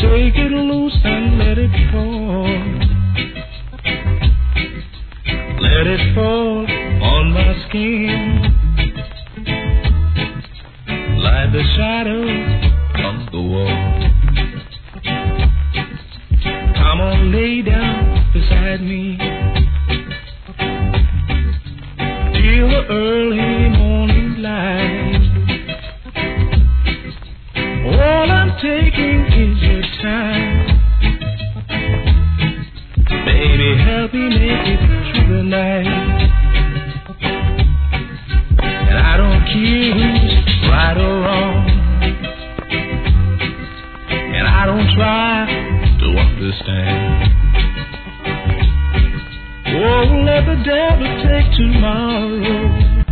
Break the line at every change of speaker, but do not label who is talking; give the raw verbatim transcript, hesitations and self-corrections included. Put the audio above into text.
Shake it loose and let it fall. Let it fall on my skin like the shadows on the wall. Come on, lay down beside me. Feel the early morning light. All I'm taking is your time. Baby, help me make it through the night. And I don't care who's right or wrong, and I don't try to understand. Oh, let the devil take tomorrow.